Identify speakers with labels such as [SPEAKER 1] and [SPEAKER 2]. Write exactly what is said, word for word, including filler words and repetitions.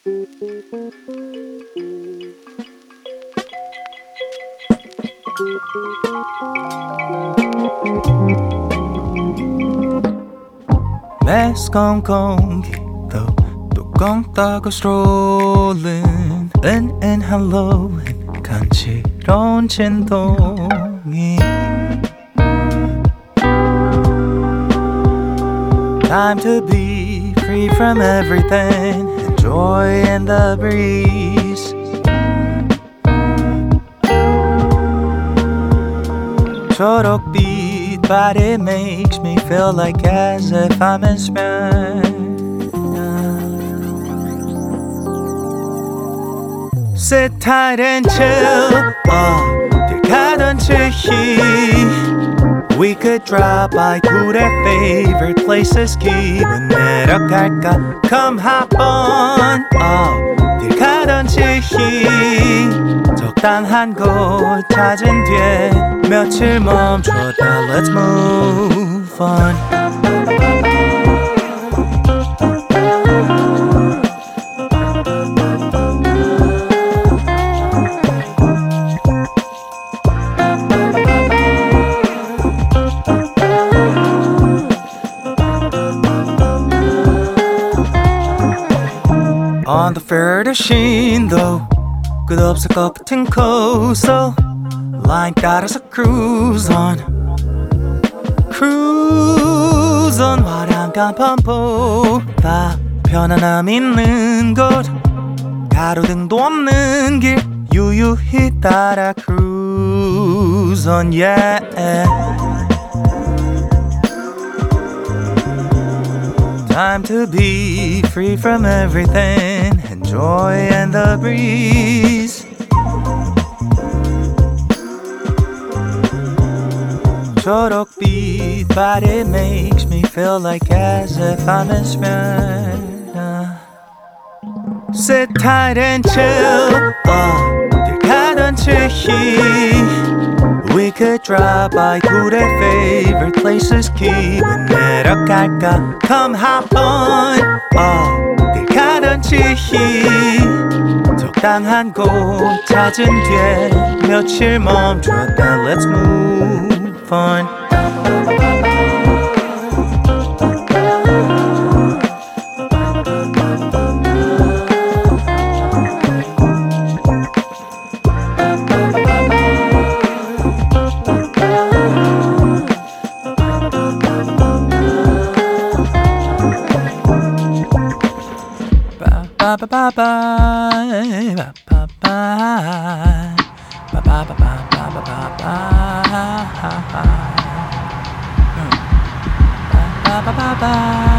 [SPEAKER 1] 매스컴 공기도 뚜껑 따고 strolling 은은한 로엔 간지러운 진동이 Time to be free from everything Enjoy in the breeze 초록빛 but it makes me feel like as if I'm in Spain Sit tight and chill 어딜 가든지 We could drop by 둘의 favorite places 기분 내려갈까 Come hop on 어딜 가든지 적당한 곳 찾은 뒤에 며칠 멈췄다 Let's move on On the fair 신도 끝없을 것 같은 coastal line 따라서 cruise on Cruise on 화려한 간판보다 편안함 있는 곳 가로등도 없는 길 유유히 따라 cruise on yeah Time to be free from everything Enjoy in the breeze 초록빛 but it makes me feel like as if I'm in Spain Sit tight and chill 어딜 가든지 We could drop by 둘의 favorite places 기분 내려갈까 Come hop on 어딜 가든지 적당한 곳 찾은 뒤에 며칠 멈췄다 Let's move on Ba ba ba ba ba ba ba ba ba ba ba ba ba ba ba ba ba ba